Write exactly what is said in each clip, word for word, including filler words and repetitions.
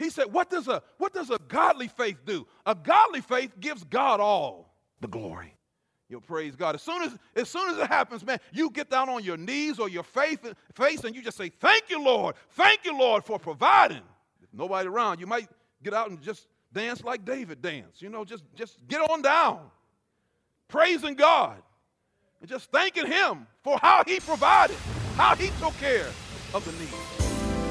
he said, what does a what does a godly faith do? A godly faith gives God all the glory. You'll praise God. As soon as, as soon as it happens, man, you get down on your knees or your faith, face and you just say, thank you, Lord. Thank you, Lord, for providing. If nobody around, you might get out and just dance like David danced. You know, just, just get on down, praising God, and just thanking him for how he provided, how he took care of the needs.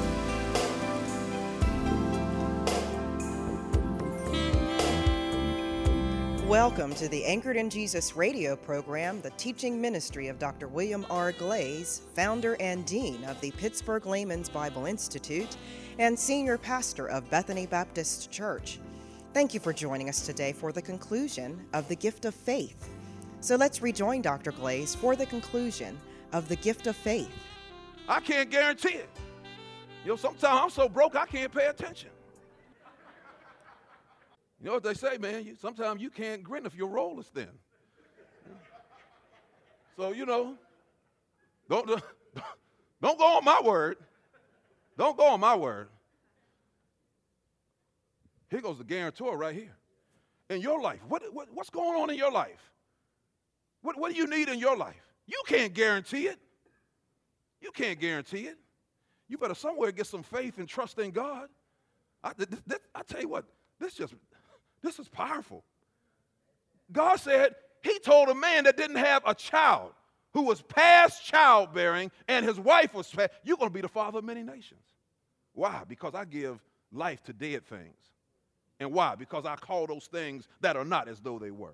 Welcome to the Anchored in Jesus radio program, the teaching ministry of Doctor William R. Glaze, founder and dean of the Pittsburgh Layman's Bible Institute and senior pastor of Bethany Baptist Church. Thank you for joining us today for the conclusion of the gift of faith. So let's rejoin Doctor Glaze for the conclusion of the gift of faith. I can't guarantee it. You know, sometimes I'm so broke I can't pay attention. You know what they say, man? You, sometimes you can't grin if your roll is thin. So, you know, don't, don't go on my word. Don't go on my word. Here goes the guarantor right here. In your life, what, what, what's going on in your life? What, what do you need in your life? You can't guarantee it. You can't guarantee it. You better somewhere get some faith and trust in God. I, th- th- I tell you what, this just... This is powerful. God said he told a man that didn't have a child who was past childbearing and his wife was past, you're going to be the father of many nations. Why? Because I give life to dead things. And why? Because I call those things that are not as though they were.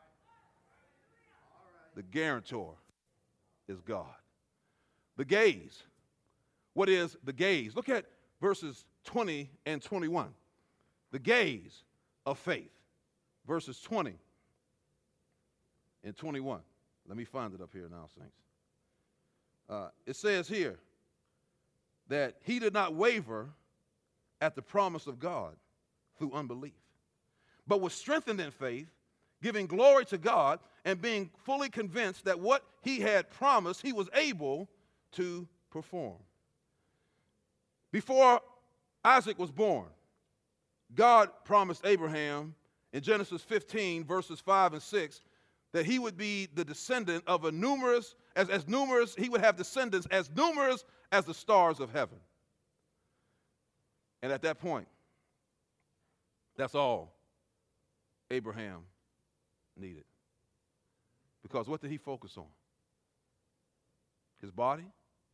The guarantor is God. The gaze. What is the gaze? Look at verses twenty and twenty-one. The gaze of faith, verses twenty and twenty-one. Let me find it up here now, saints. Uh, it says here that he did not waver at the promise of God through unbelief, but was strengthened in faith, giving glory to God and being fully convinced that what he had promised he was able to perform. Before Isaac was born, God promised Abraham in Genesis fifteen, verses five and six, that he would be the descendant of a numerous, as, as numerous, he would have descendants as numerous as the stars of heaven. And at that point, that's all Abraham needed. Because what did he focus on? His body?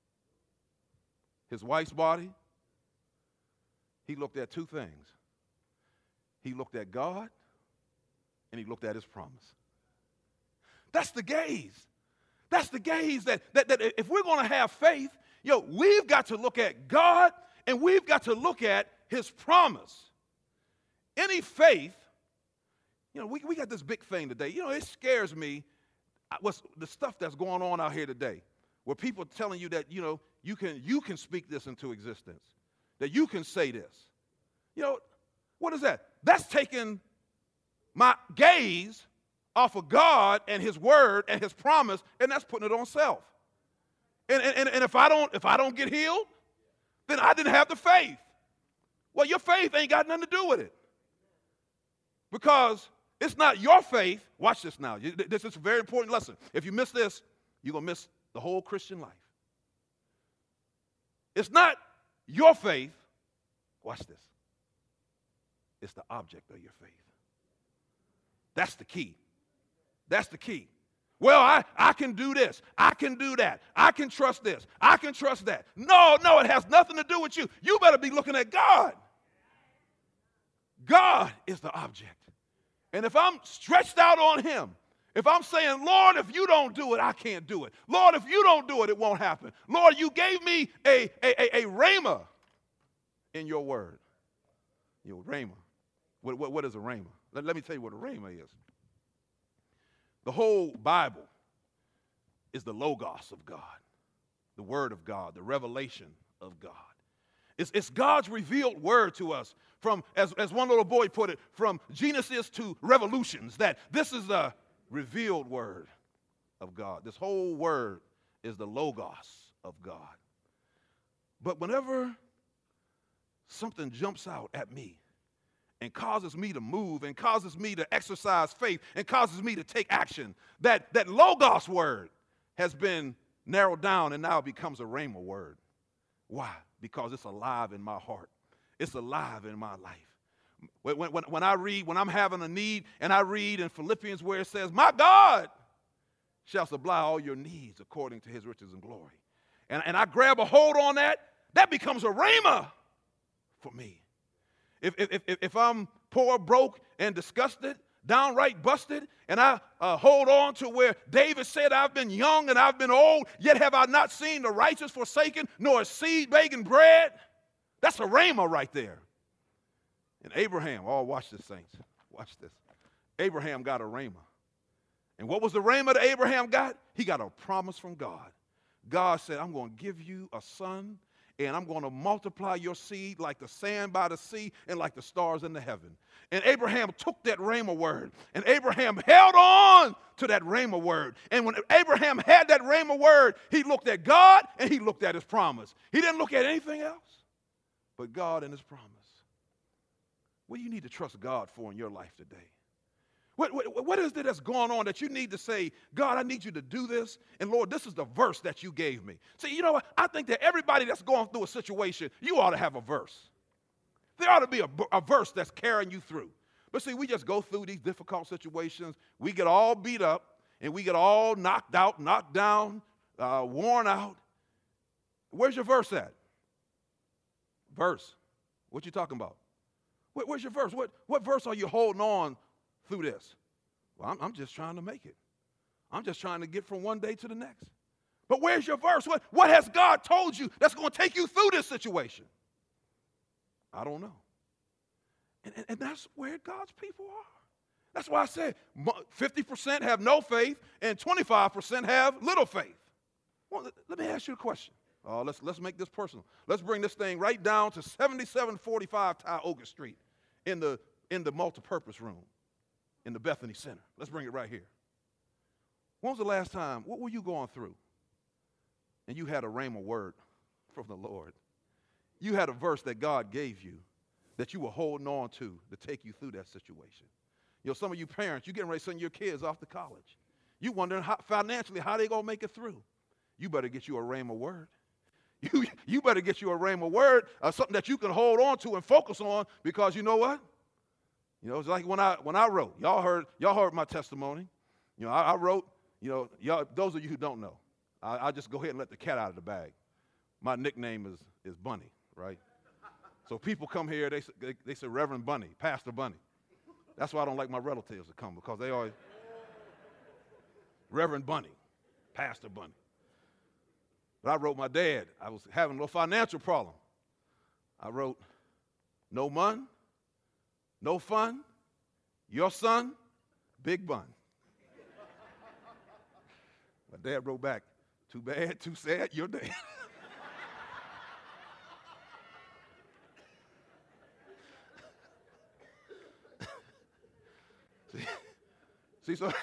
His wife's body? He looked at two things. He looked at God, and he looked at his promise. That's the gaze. That's the gaze that, that, that if we're going to have faith, yo, we've got to look at God, and we've got to look at his promise. Any faith, you know, we, we got this big thing today. You know, it scares me, what's the stuff that's going on out here today, where people are telling you that, you know, you can, you can speak this into existence, that you can say this. You know, what is that? That's taking my gaze off of God and his word and his promise, and that's putting it on self. And, and, and if I don't, if I don't get healed, then I didn't have the faith. Well, your faith ain't got nothing to do with it. Because it's not your faith. Watch this now. This is a very important lesson. If you miss this, you're going to miss the whole Christian life. It's not your faith. Watch this. It's the object of your faith. That's the key. That's the key. Well, I, I can do this. I can do that. I can trust this. I can trust that. No, no, it has nothing to do with you. You better be looking at God. God is the object. And if I'm stretched out on him, if I'm saying, Lord, if you don't do it, I can't do it. Lord, if you don't do it, it won't happen. Lord, you gave me a, a, a, a rhema in your word. Your rhema. What, what, what is a rhema? Let, let me tell you what a rhema is. The whole Bible is the logos of God, the word of God, the revelation of God. It's, it's God's revealed word to us from, as, as one little boy put it, from Genesis to Revolutions, that this is the revealed word of God. This whole word is the logos of God. But whenever something jumps out at me and causes me to move and causes me to exercise faith and causes me to take action, that, that Logos word has been narrowed down and now it becomes a Rhema word. Why? Because it's alive in my heart. It's alive in my life. When, when, when I read, when I'm having a need, and I read in Philippians where it says, my God shall supply all your needs according to his riches and glory. And, and I grab a hold on that, that becomes a rhema for me. If, if, if, if I'm poor, broke, and disgusted, downright busted, and I uh, hold on to where David said, I've been young and I've been old, yet have I not seen the righteous forsaken, nor a seed begging bread. That's a rhema right there. And Abraham, oh, watch this, saints. Watch this. Abraham got a rhema. And what was the rhema that Abraham got? He got a promise from God. God said, I'm going to give you a son, and I'm going to multiply your seed like the sand by the sea and like the stars in the heaven. And Abraham took that rhema word, and Abraham held on to that rhema word. And when Abraham had that rhema word, he looked at God and he looked at his promise. He didn't look at anything else but God and his promise. What do you need to trust God for in your life today? What, what, what is it that's going on that you need to say, God, I need you to do this, and Lord, this is the verse that you gave me. See, you know what? I think that everybody that's going through a situation, you ought to have a verse. There ought to be a, a verse that's carrying you through. But see, we just go through these difficult situations. We get all beat up, and we get all knocked out, knocked down, uh, worn out. Where's your verse at? Verse. What you talking about? Where, where's your verse? What, what verse are you holding on through this? Well, I'm, I'm just trying to make it. I'm just trying to get from one day to the next. But where's your verse? What, what has God told you that's going to take you through this situation? I don't know. And, and, and that's where God's people are. That's why I said fifty percent have no faith and twenty-five percent have little faith. Well, let, let me ask you a question. Uh, let's, let's make this personal. Let's bring this thing right down to seventy-seven forty-five Tioga Street in the, in the multipurpose room in the Bethany Center. Let's bring it right here. When was the last time, what were you going through? And you had a rhema word from the Lord. You had a verse that God gave you that you were holding on to to take you through that situation. You know, some of you parents, you're getting ready to send your kids off to college. You're wondering how, financially how they going to make it through. You better get you a rhema word. You, you better get you a rhema word, uh, something that you can hold on to and focus on, because you know what? You know, it's like when I when I wrote. Y'all heard y'all heard my testimony. You know, I, I wrote. You know, y'all. Those of you who don't know, I, I just go ahead and let the cat out of the bag. My nickname is is Bunny, right? So people come here, they they, they say Reverend Bunny, Pastor Bunny. That's why I don't like my relatives to come, because they always Reverend Bunny, Pastor Bunny. But I wrote my dad. I was having a little financial problem. I wrote, no mun, no fun, your son, big bun. My dad wrote back, too bad, too sad, your dad. see, see, so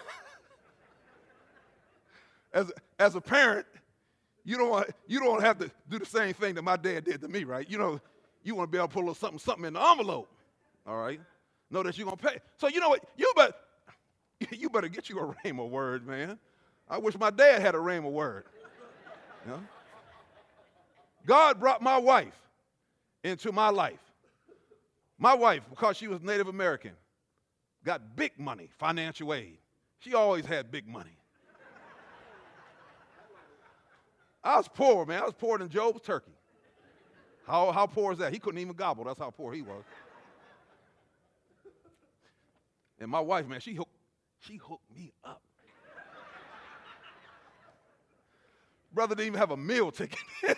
as, as a parent, You don't want you don't have to do the same thing that my dad did to me, right? You know, you want to be able to put a little something, something in the envelope, all right? Know that you're gonna pay. So you know what? You better you better get you a rhema word, man. I wish my dad had a rhema word. You know? God brought my wife into my life. My wife, because she was Native American, got big money, financial aid. She always had big money. I was poor, man. I was poorer than Job's turkey. How, how poor is that? He couldn't even gobble. That's how poor he was. And my wife, man, she hooked, she hooked me up. Brother didn't even have a meal ticket.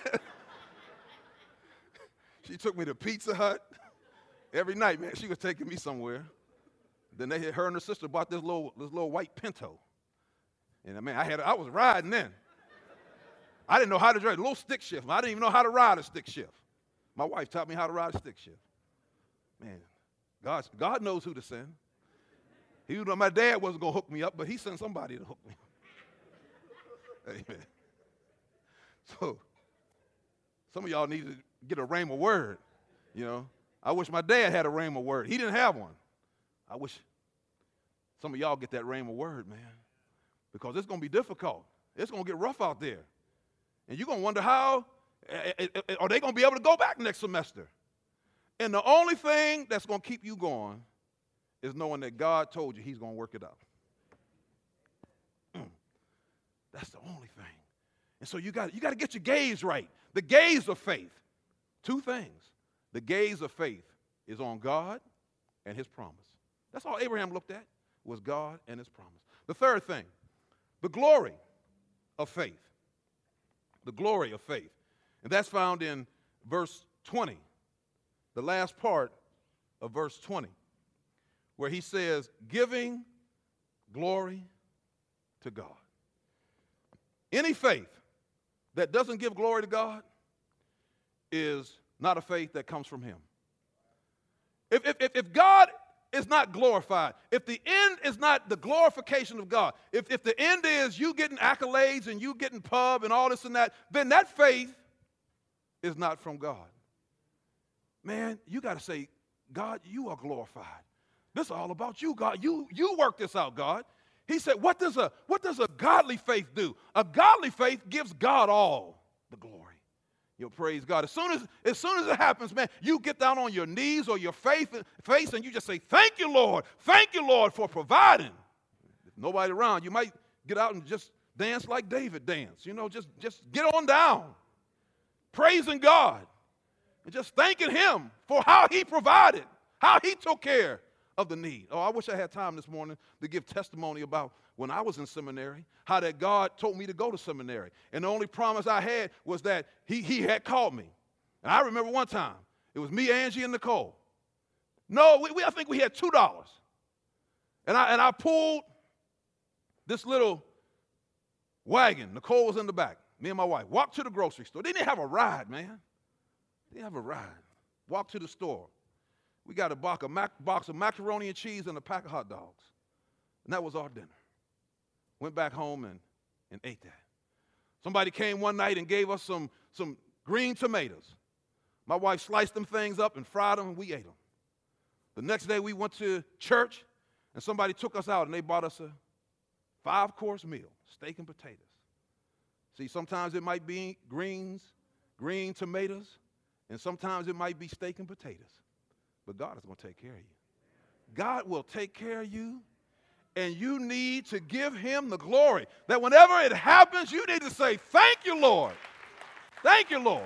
She took me to Pizza Hut every night, man. She was taking me somewhere. Then they had her and her sister bought this little this little white Pinto. And I mean, I had I was riding then. I didn't know how to drive a little stick shift. I didn't even know how to ride a stick shift. My wife taught me how to ride a stick shift. Man, God, God knows who to send. He knew my dad wasn't going to hook me up, but he sent somebody to hook me up. Amen. So, some of y'all need to get a rhema word. You know, I wish my dad had a rhema word. He didn't have one. I wish some of y'all get that rhema word, man, because it's going to be difficult. It's going to get rough out there. And you're going to wonder how, are they going to be able to go back next semester? And the only thing that's going to keep you going is knowing that God told you he's going to work it out. Mm. That's the only thing. And so you got you got to get your gaze right. The gaze of faith. Two things. The gaze of faith is on God and his promise. That's all Abraham looked at, was God and his promise. The third thing, the glory of faith. The glory of faith. And that's found in verse twenty, the last part of verse twenty, where he says, giving glory to God. Any faith that doesn't give glory to God is not a faith that comes from him. If, if, if God is not glorified, if the end is not the glorification of God, if, if the end is you getting accolades and you getting pub and all this and that, then that faith is not from God. Man, you got to say, God, you are glorified. This is all about you, God. You, you work this out, God. He said, what does, a, what does a godly faith do? A godly faith gives God all the glory. You'll praise God. As soon as, as soon as it happens, man, you get down on your knees or your face, face and you just say, thank you, Lord. Thank you, Lord, for providing. If nobody around, you might get out and just dance like David danced. You know, just, just get on down, praising God, and just thanking him for how he provided, how he took care of the need. Oh, I wish I had time this morning to give testimony about when I was in seminary, how that God told me to go to seminary. And the only promise I had was that he, he had called me. And I remember one time, it was me, Angie, and Nicole. No, we, we, I think we had two dollars. And I, and I pulled this little wagon. Nicole was in the back. Me and my wife walked to the grocery store. They didn't have a ride, man. They didn't have a ride. Walked to the store. We got a box of, mac- box of macaroni and cheese and a pack of hot dogs. And that was our dinner. Went back home and, and ate that. Somebody came one night and gave us some, some green tomatoes. My wife sliced them things up and fried them, and we ate them. The next day we went to church, and somebody took us out, and they bought us a five-course meal, steak and potatoes. See, sometimes it might be greens, green tomatoes, and sometimes it might be steak and potatoes. But God is going to take care of you. God will take care of you, and you need to give him the glory. That whenever it happens, you need to say, thank you, Lord. Thank you, Lord.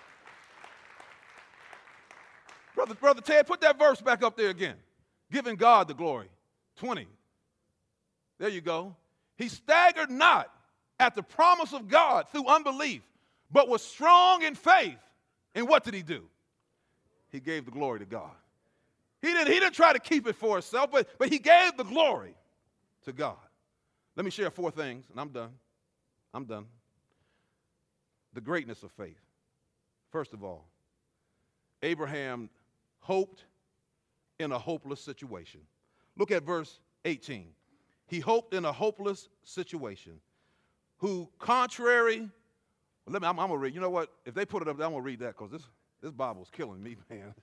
Brother, Brother Ted, put that verse back up there again. Giving God the glory. twenty. There you go. He staggered not at the promise of God through unbelief, but was strong in faith. And what did he do? He gave the glory to God. He didn't, he didn't try to keep it for himself, but, but he gave the glory to God. Let me share four things, and I'm done. I'm done. The greatness of faith. First of all, Abraham hoped in a hopeless situation. Look at verse eighteen. He hoped in a hopeless situation, who contrary, let me, I'm, I'm going to read, you know what, if they put it up there, I'm going to read that because this, this Bible's killing me, man.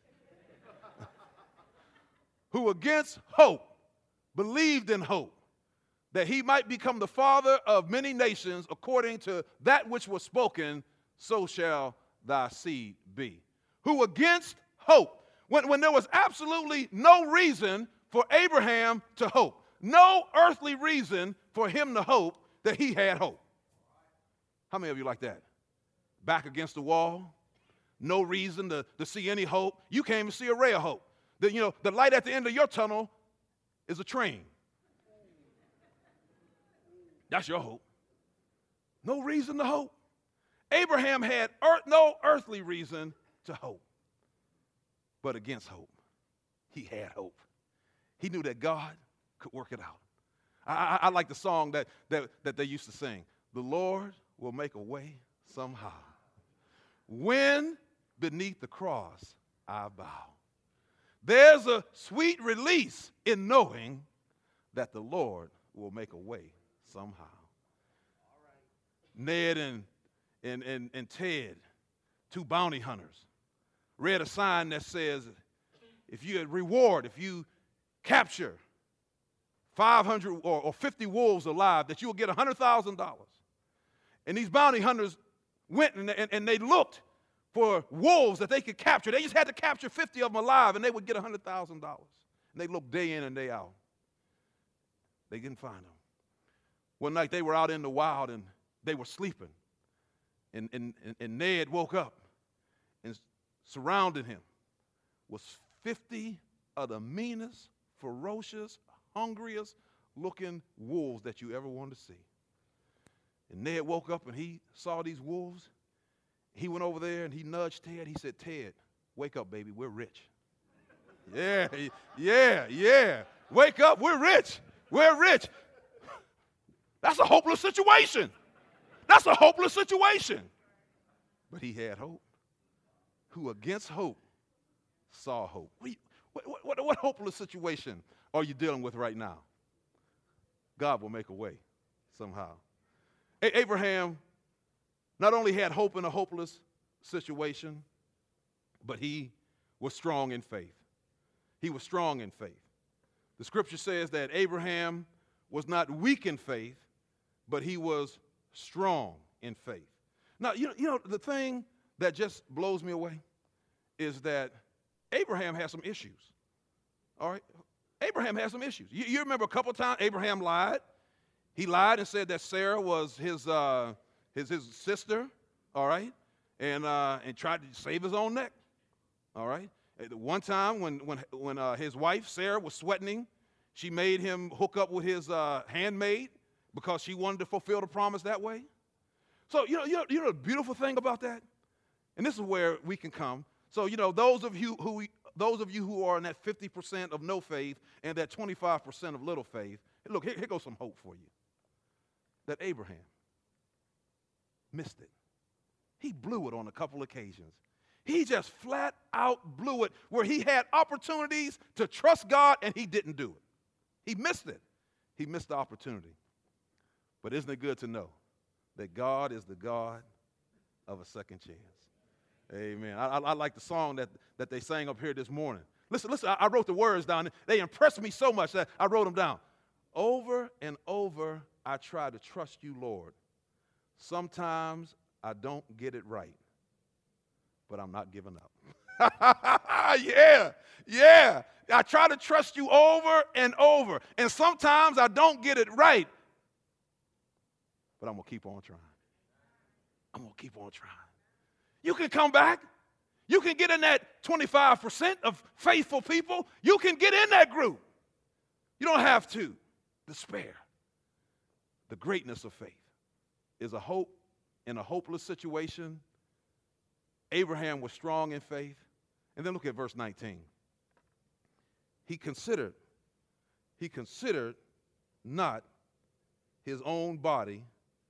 Who against hope believed in hope, that he might become the father of many nations according to that which was spoken, so shall thy seed be. Who against hope, when, when there was absolutely no reason for Abraham to hope, no earthly reason for him to hope, that he had hope. How many of you like that? Back against the wall, no reason to, to see any hope. You can't even see a ray of hope. The, you know, the light at the end of your tunnel is a train. That's your hope. No reason to hope. Abraham had earth, no earthly reason to hope. But against hope, he had hope. He knew that God could work it out. I, I, I like the song that, that, that they used to sing. The Lord will make a way somehow. When beneath the cross I bow. There's a sweet release in knowing that the Lord will make a way somehow. All right. Ned and, and, and, and Ted, two bounty hunters, read a sign that says, if you reward, if you capture five hundred or, or fifty wolves alive, that you will get one hundred thousand dollars. And these bounty hunters went and, and, and they looked for wolves that they could capture. They just had to capture fifty of them alive, and they would get one hundred thousand dollars. And they looked day in and day out. They didn't find them. One night they were out in the wild, and they were sleeping. And, and, and Ned woke up, and surrounding him was fifty of the meanest, ferocious, hungriest looking wolves that you ever wanted to see. And Ned woke up and he saw these wolves. He went over there and he nudged Ted. He said, Ted, wake up, baby, we're rich. yeah, yeah, yeah. Wake up, we're rich. We're rich. That's a hopeless situation. That's a hopeless situation. But he had hope. Who against hope saw hope. What, you, what, what, what hopeless situation are you dealing with right now? God will make a way somehow. A- Abraham not only had hope in a hopeless situation, but he was strong in faith. He was strong in faith. The scripture says that Abraham was not weak in faith, but he was strong in faith. Now, you know, you know the thing that just blows me away is that Abraham has some issues. All right? Abraham has some issues. You, you remember a couple of times Abraham lied. He lied and said that Sarah was his uh, his his sister, all right, and uh, and tried to save his own neck, all right. One time when when when uh, his wife Sarah was sweating, she made him hook up with his uh, handmaid because she wanted to fulfill the promise that way. So you know you know you know the beautiful thing about that, and this is where we can come. So you know those of you who those of you who are in that fifty percent of no faith and that twenty-five percent of little faith, look, here, here goes some hope for you. That Abraham missed it. He blew it on a couple occasions. He just flat out blew it where he had opportunities to trust God and he didn't do it. He missed it. He missed the opportunity. But isn't it good to know that God is the God of a second chance? Amen. I, I, I like the song that, that they sang up here this morning. Listen, listen, I, I wrote the words down. They impressed me so much that I wrote them down. Over and over, I try to trust you, Lord. Sometimes I don't get it right, but I'm not giving up. yeah, yeah. I try to trust you over and over, and sometimes I don't get it right, but I'm going to keep on trying. I'm going to keep on trying. You can come back. You can get in that twenty-five percent of faithful people. You can get in that group. You don't have to despair. The greatness of faith is a hope in a hopeless situation. Abraham was strong in faith. And then look at verse nineteen. He considered, he considered not his own body,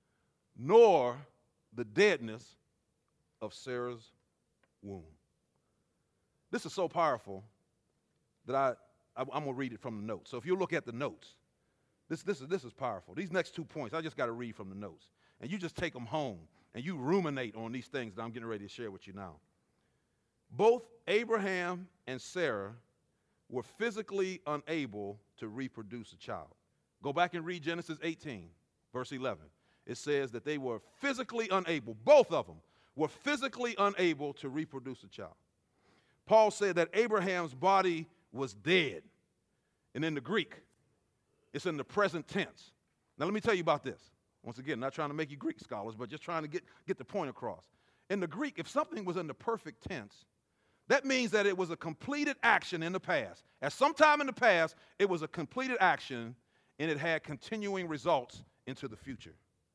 nor the deadness of Sarah's womb. This is so powerful that I, I, I'm going to read it from the notes. So if you look at the notes, this, this, is, this is powerful. These next two points, I just got to read from the notes. And you just take them home, and you ruminate on these things that I'm getting ready to share with you now. Both Abraham and Sarah were physically unable to reproduce a child. Go back and read Genesis eighteen, verse eleven. It says that they were physically unable, both of them were physically unable to reproduce a child. Paul said that Abraham's body was dead. And in the Greek, it's in the present tense. Now let me tell you about this. Once again, not trying to make you Greek scholars, but just trying to get, get the point across. In the Greek, if something was in the perfect tense, that means that it was a completed action in the past. At some time in the past, it was a completed action, and it had continuing results into the future.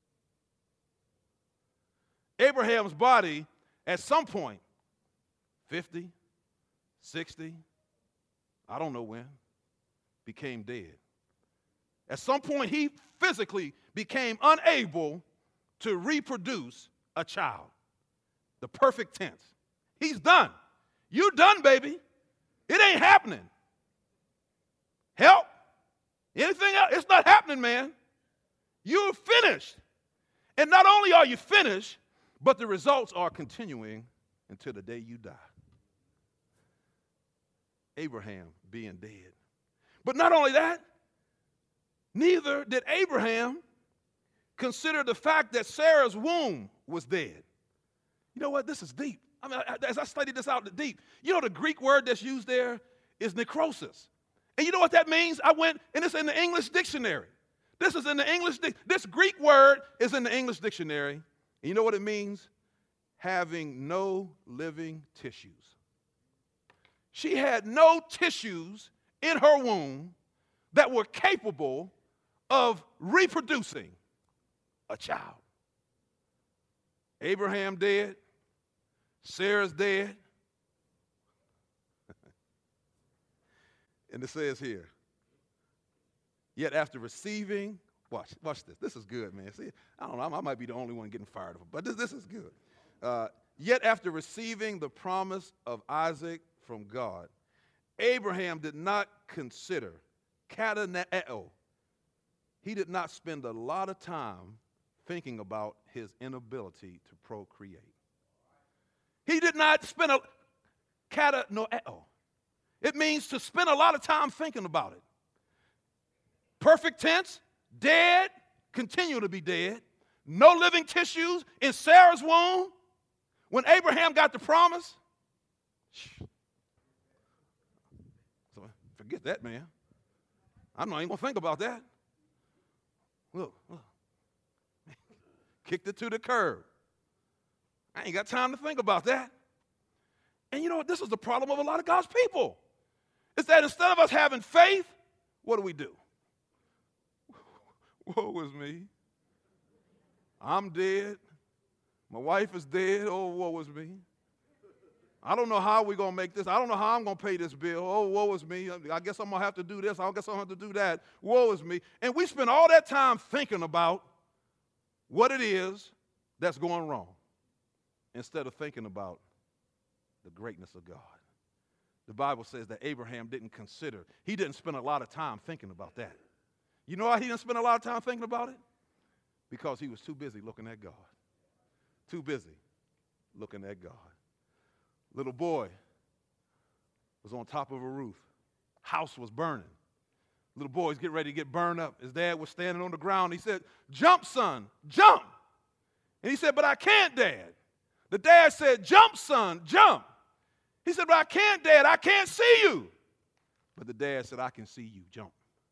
Abraham's body, at some point, fifty, sixty, I don't know when, became dead. At some point, he physically became unable to reproduce a child. The perfect tense. He's done. You done, baby. It ain't happening. Help? Anything else? It's not happening, man. You're finished. And not only are you finished, but the results are continuing until the day you die. Abraham being dead. But not only that, neither did Abraham consider the fact that Sarah's womb was dead. You know what? This is deep. I mean, as I studied this out deep, you know the Greek word that's used there is necrosis. And you know what that means? I went, and it's in the English dictionary. This is in the English, this Greek word is in the English dictionary. And you know what it means? Having no living tissues. She had no tissues in her womb that were capable of reproducing a child. Abraham dead. Sarah's dead. And it says here, yet after receiving, watch, watch this. This is good, man. See, I don't know, I might be the only one getting fired, but this, this is good. Uh, yet after receiving the promise of Isaac from God, Abraham did not consider kataneo. He did not spend a lot of time thinking about his inability to procreate. He did not spend a katanoeo. It means to spend a lot of time thinking about it. Perfect tense, dead, continue to be dead, no living tissues in Sarah's womb. When Abraham got the promise, so forget that, man. I'm not even going to think about that. Look, look. Kicked it to the curb. I ain't got time to think about that. And you know what? This is the problem of a lot of God's people. It's that instead of us having faith, what do we do? Woe is me. I'm dead. My wife is dead. Oh, woe is me. I don't know how we're going to make this. I don't know how I'm going to pay this bill. Oh, woe is me. I guess I'm going to have to do this. I guess I'm going to have to do that. Woe is me. And we spend all that time thinking about what it is that's going wrong instead of thinking about the greatness of God. The Bible says that Abraham didn't consider, he didn't spend a lot of time thinking about that. You know why he didn't spend a lot of time thinking about it? Because he was too busy looking at God. Too busy looking at God. Little boy was on top of a roof. House was burning. Little boy's getting ready to get burned up. His dad was standing on the ground. He said, "Jump, son, jump." And he said, "But I can't, Dad." The dad said, "Jump, son, jump." He said, "But I can't, Dad, I can't see you." But the dad said, "I can see you, jump."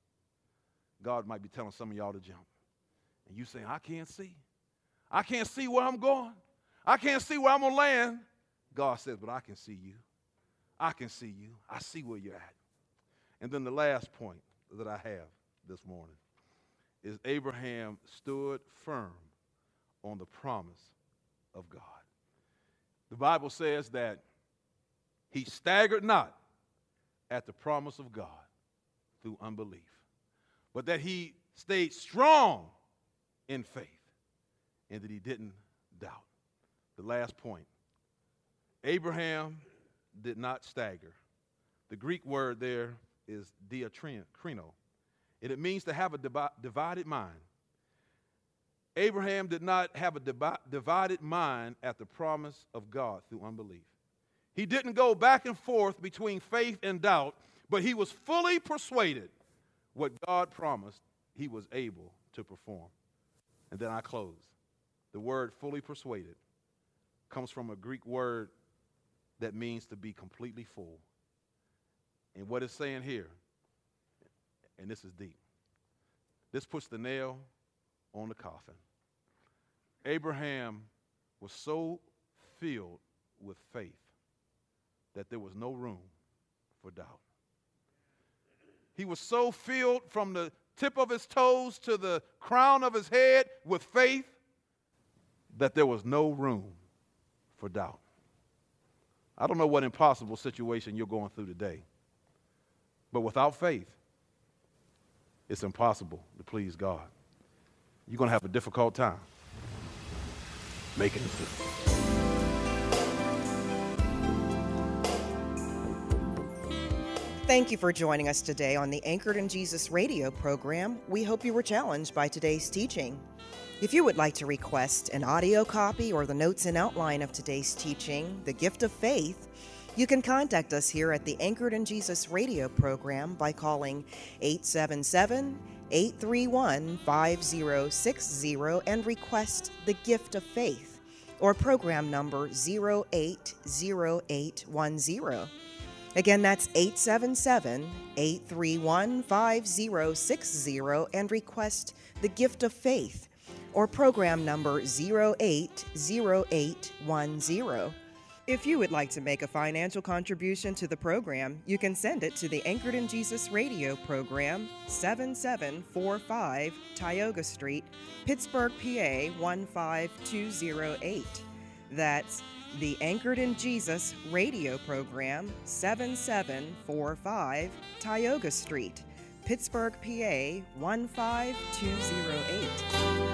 God might be telling some of y'all to jump. And you saying, "I can't see. I can't see where I'm going. I can't see where I'm going to land." God says, "But I can see you. I can see you. I see where you're at." And then the last point that I have this morning is Abraham stood firm on the promise of God. The Bible says that he staggered not at the promise of God through unbelief, but that he stayed strong in faith and that he didn't doubt. The last point, Abraham did not stagger. The Greek word there is diatrino, and it means to have a divided mind. Abraham did not have a divided mind at the promise of God through unbelief. He didn't go back and forth between faith and doubt, but he was fully persuaded what God promised he was able to perform. And then I close. The word fully persuaded comes from a Greek word that means to be completely full. And what it's saying here, and this is deep, this puts the nail on the coffin. Abraham was so filled with faith that there was no room for doubt. He was so filled from the tip of his toes to the crown of his head with faith that there was no room for doubt. I don't know what impossible situation you're going through today, but without faith, it's impossible to please God. You're going to have a difficult time making it through. Thank you for joining us today on the Anchored in Jesus radio program. We hope you were challenged by today's teaching. If you would like to request an audio copy or the notes and outline of today's teaching, The Gift of Faith, You can contact us here at the Anchored in Jesus radio program by calling eight seven seven, eight three one, five zero six zero and request the gift of faith, or program number zero eight zero eight one zero. Again, that's eight seven seven, eight three one, five zero six zero and request the gift of faith, or program number zero eight zero eight one zero. If you would like to make a financial contribution to the program, you can send it to the Anchored in Jesus radio program, seven seven four five Tioga Street, Pittsburgh, P A one five two zero eight. That's the Anchored in Jesus radio program, seven seven four five Tioga Street, Pittsburgh, P A one five two zero eight.